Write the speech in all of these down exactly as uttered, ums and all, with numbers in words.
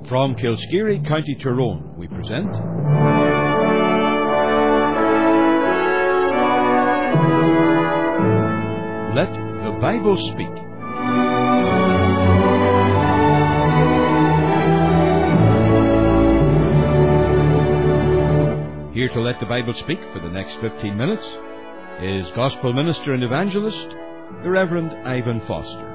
From Kilskeary, County Tyrone, we present Let the Bible Speak. Here to let the Bible speak for the next fifteen minutes is Gospel Minister and Evangelist, the Reverend Ivan Foster.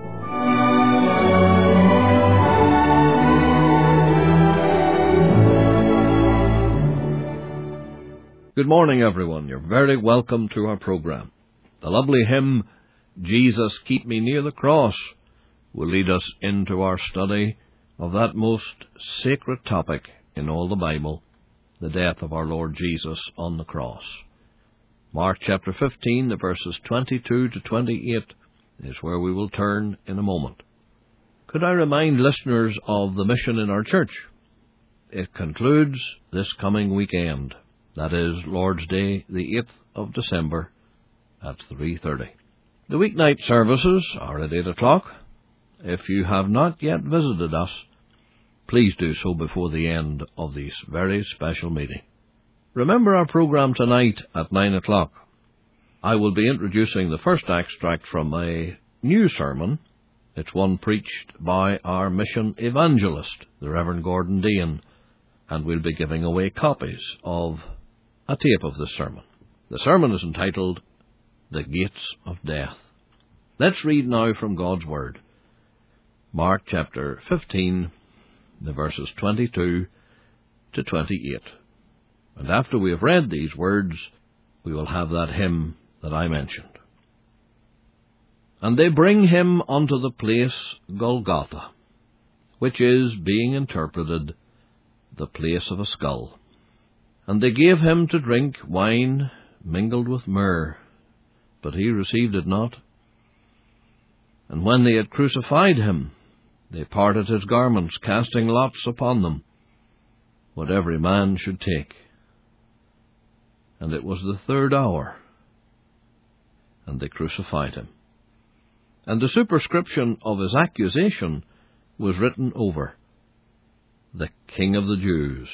Good morning, everyone. You're very welcome to our program. The lovely hymn, Jesus Keep Me Near the Cross, will lead us into our study of that most sacred topic in all the Bible, the death of our Lord Jesus on the cross. Mark chapter fifteen, the verses twenty-two to twenty-eight, is where we will turn in a moment. Could I remind listeners of the mission in our church? It concludes this coming weekend. That is Lord's Day, the eighth of December, at three thirty. The weeknight services are at eight o'clock. If you have not yet visited us, please do so before the end of this very special meeting. Remember our program tonight at nine o'clock. I will be introducing the first extract from a new sermon. It's one preached by our mission evangelist, the Reverend Gordon Dean, and we'll be giving away copies of a tape of this sermon. The sermon is entitled, The Gates of Death. Let's read now from God's Word. Mark chapter fifteen, the verses twenty-two to twenty-eight. And after we have read these words, we will have that hymn that I mentioned. And they bring him unto the place Golgotha, which is, being interpreted, the place of a skull. And they gave him to drink wine mingled with myrrh, but he received it not. And when they had crucified him, they parted his garments, casting lots upon them, what every man should take. And it was the third hour, and they crucified him. And the superscription of his accusation was written over, The King of the Jews.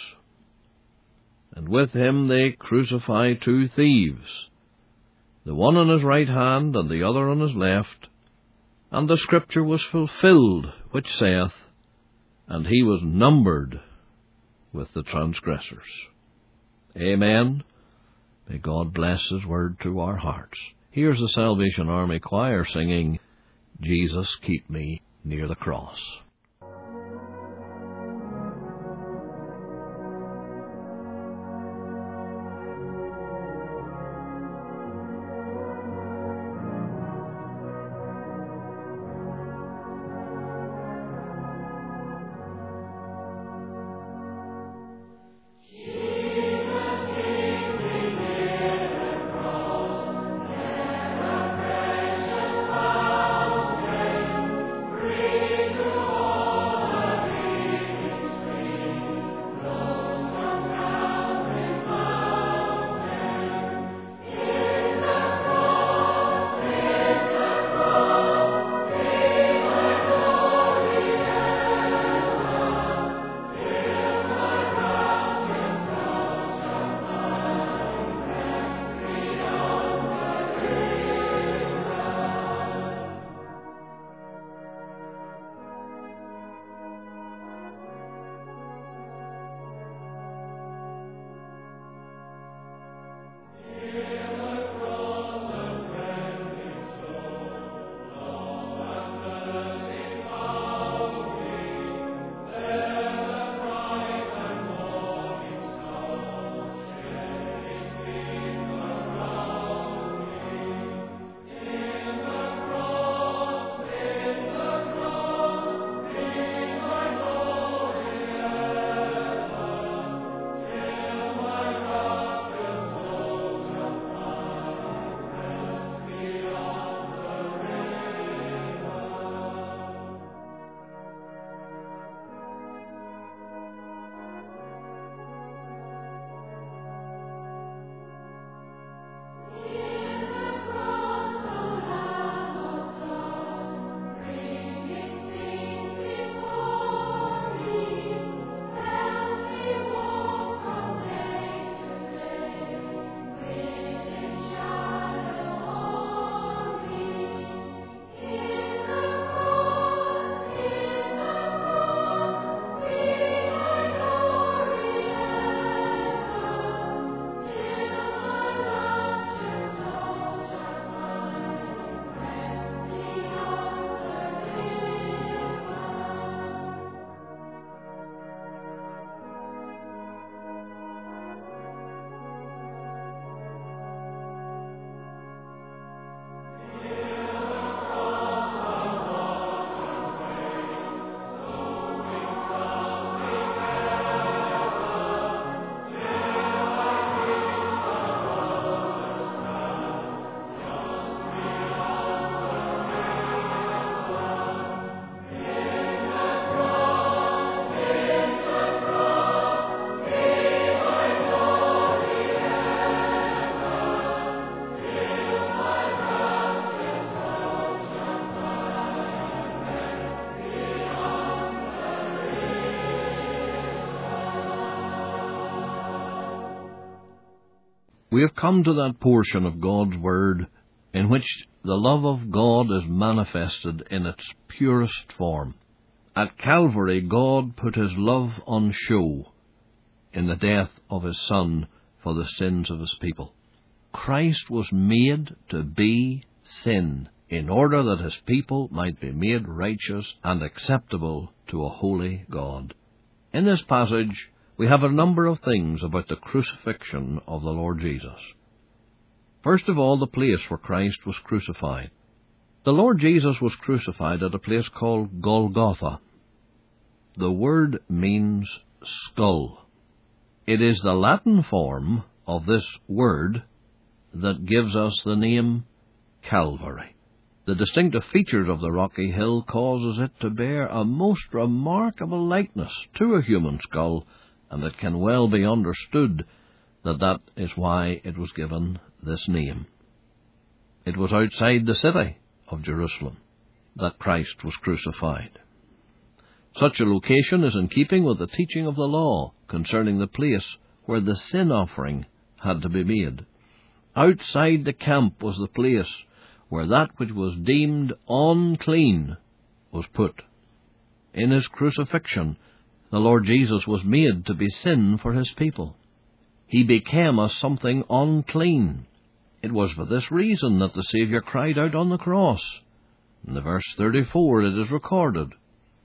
And with him they crucify two thieves, the one on his right hand and the other on his left. And the scripture was fulfilled, which saith, And he was numbered with the transgressors. Amen. May God bless his word to our hearts. Here's the Salvation Army Choir singing, Jesus Keep Me Near the Cross. To we have come to that portion of God's Word in which the love of God is manifested in its purest form. At Calvary, God put his love on show in the death of his Son for the sins of his people. Christ was made to be sin in order that his people might be made righteous and acceptable to a holy God. In this passage, we have a number of things about the crucifixion of the Lord Jesus. First of all, the place where Christ was crucified. The Lord Jesus was crucified at a place called Golgotha. The word means skull. It is the Latin form of this word that gives us the name Calvary. The distinctive features of the rocky hill causes it to bear a most remarkable likeness to a human skull, and it can well be understood that that is why it was given this name. It was outside the city of Jerusalem that Christ was crucified. Such a location is in keeping with the teaching of the law concerning the place where the sin offering had to be made. Outside the camp was the place where that which was deemed unclean was put. In his crucifixion, the Lord Jesus was made to be sin for his people. He became as something unclean. It was for this reason that the Saviour cried out on the cross. In the verse thirty-four it is recorded,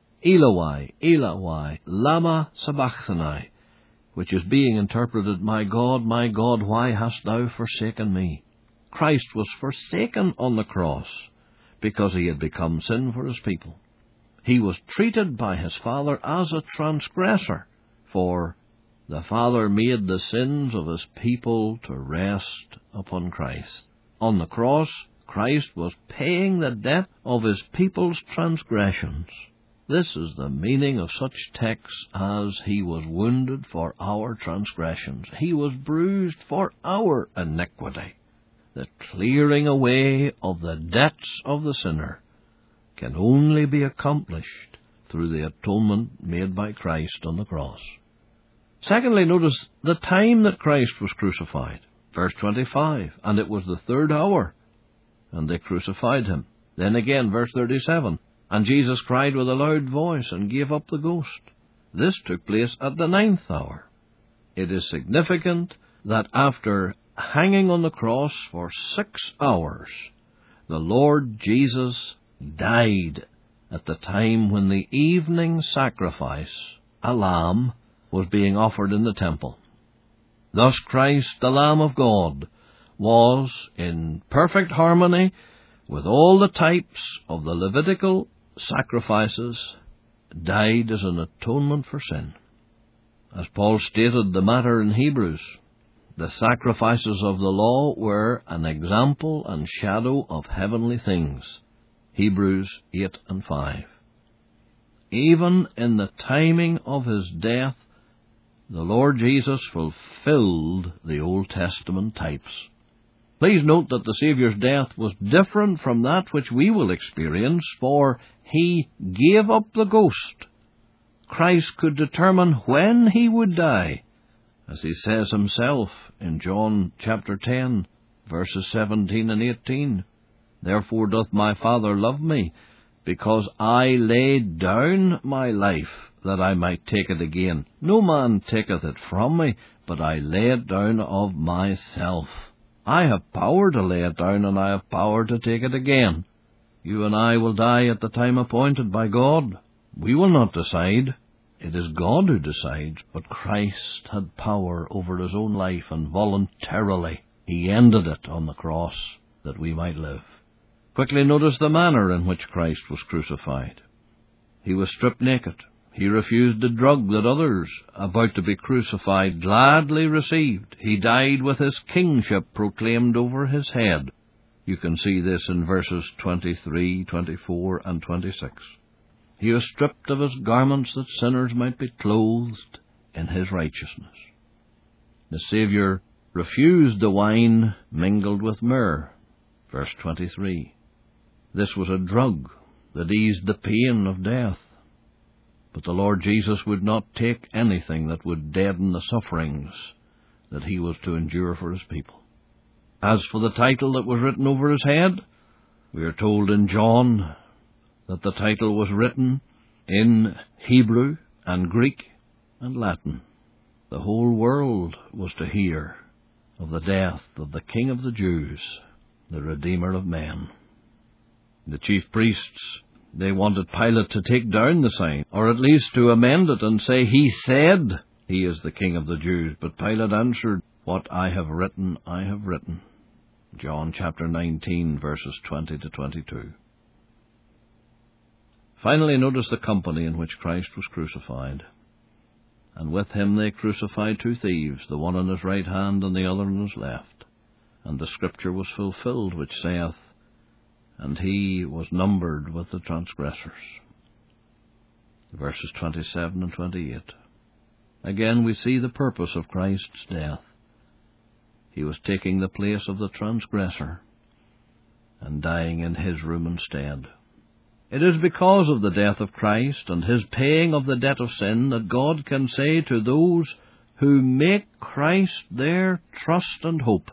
Eloi, Eloi, lama sabachthani, which is being interpreted, My God, my God, why hast thou forsaken me? Christ was forsaken on the cross because he had become sin for his people. He was treated by his Father as a transgressor, for the Father made the sins of his people to rest upon Christ. On the cross, Christ was paying the debt of his people's transgressions. This is the meaning of such texts as he was wounded for our transgressions. He was bruised for our iniquity. The clearing away of the debts of the sinner can only be accomplished through the atonement made by Christ on the cross. Secondly, notice the time that Christ was crucified. Verse twenty-five, and it was the third hour, and they crucified him. Then again, verse thirty-seven, and Jesus cried with a loud voice and gave up the ghost. This took place at the ninth hour. It is significant that after hanging on the cross for six hours, the Lord Jesus died at the time when the evening sacrifice, a lamb, was being offered in the temple. Thus Christ, the Lamb of God, was in perfect harmony with all the types of the Levitical sacrifices, died as an atonement for sin. As Paul stated the matter in Hebrews, the sacrifices of the law were an example and shadow of heavenly things. Hebrews eight and five. Even in the timing of his death, the Lord Jesus fulfilled the Old Testament types. Please note that the Saviour's death was different from that which we will experience, for he gave up the ghost. Christ could determine when he would die, as he says himself in John chapter ten, verses seventeen and eighteen. Therefore doth my Father love me, because I laid down my life, that I might take it again. No man taketh it from me, but I lay it down of myself. I have power to lay it down, and I have power to take it again. You and I will die at the time appointed by God. We will not decide. It is God who decides, but Christ had power over his own life, and voluntarily he ended it on the cross that we might live. Quickly notice the manner in which Christ was crucified. He was stripped naked. He refused the drug that others, about to be crucified, gladly received. He died with his kingship proclaimed over his head. You can see this in verses twenty-three, twenty-four, and twenty-six. He was stripped of his garments that sinners might be clothed in his righteousness. The Saviour refused the wine mingled with myrrh. Verse twenty-three. This was a drug that eased the pain of death. But the Lord Jesus would not take anything that would deaden the sufferings that he was to endure for his people. As for the title that was written over his head, we are told in John that the title was written in Hebrew and Greek and Latin. The whole world was to hear of the death of the King of the Jews, the Redeemer of men. The chief priests, they wanted Pilate to take down the sign, or at least to amend it and say, "He said he is the King of the Jews." But Pilate answered, "What I have written, I have written." John chapter nineteen, verses twenty to twenty-two. Finally, notice the company in which Christ was crucified. And with him they crucified two thieves, the one on his right hand and the other on his left. And the scripture was fulfilled, which saith, "And he was numbered with the transgressors." Verses twenty-seven and twenty-eight. Again we see the purpose of Christ's death. He was taking the place of the transgressor and dying in his room instead. It is because of the death of Christ and his paying of the debt of sin that God can say to those who make Christ their trust and hope,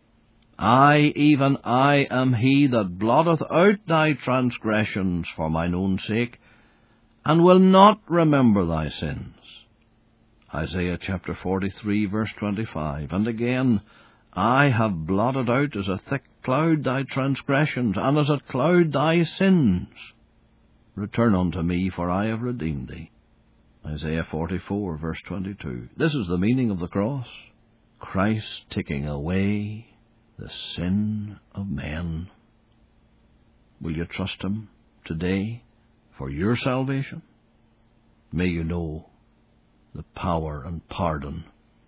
"I, even I, am he that blotteth out thy transgressions for mine own sake, and will not remember thy sins." Isaiah chapter forty-three, verse twenty-five. And again, "I have blotted out as a thick cloud thy transgressions, and as a cloud thy sins. Return unto me, for I have redeemed thee." Isaiah forty-four, verse twenty-two. This is the meaning of the cross. Christ taking away the sin of men. Will you trust him today for your salvation? May you know the power and pardon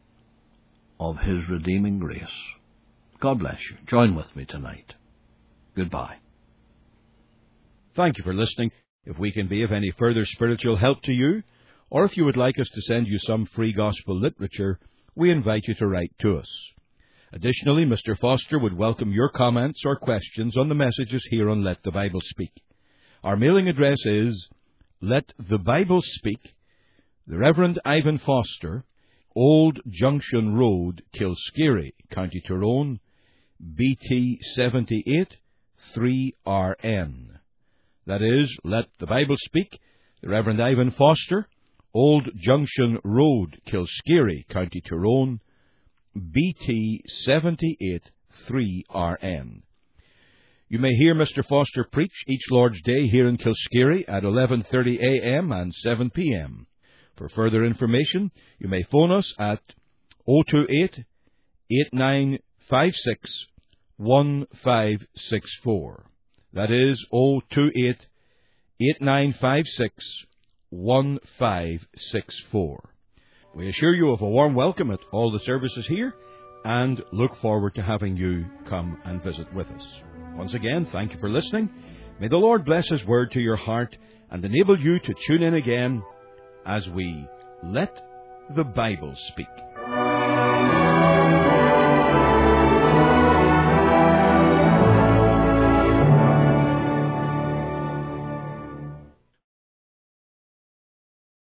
of his redeeming grace. God bless you. Join with me tonight. Goodbye. Thank you for listening. If we can be of any further spiritual help to you, or if you would like us to send you some free gospel literature, we invite you to write to us. Additionally, Mister Foster would welcome your comments or questions on the messages here on Let the Bible Speak. Our mailing address is Let the Bible Speak, the Reverend Ivan Foster, Old Junction Road, Kilskeary, County Tyrone, B T seventy-eight three R N. That is, Let the Bible Speak, the Reverend Ivan Foster, Old Junction Road, Kilskeary, County Tyrone, B T seventy-eight three R N. You may hear Mister Foster preach each Lord's Day here in Kilskeary at eleven thirty a m and seven p m For further information, you may phone us at oh two eight, eight nine five six, one five six four. That is oh two eight, eight nine five six, one five six four. We assure you of a warm welcome at all the services here and look forward to having you come and visit with us. Once again, thank you for listening. May the Lord bless his word to your heart and enable you to tune in again as we Let the Bible Speak.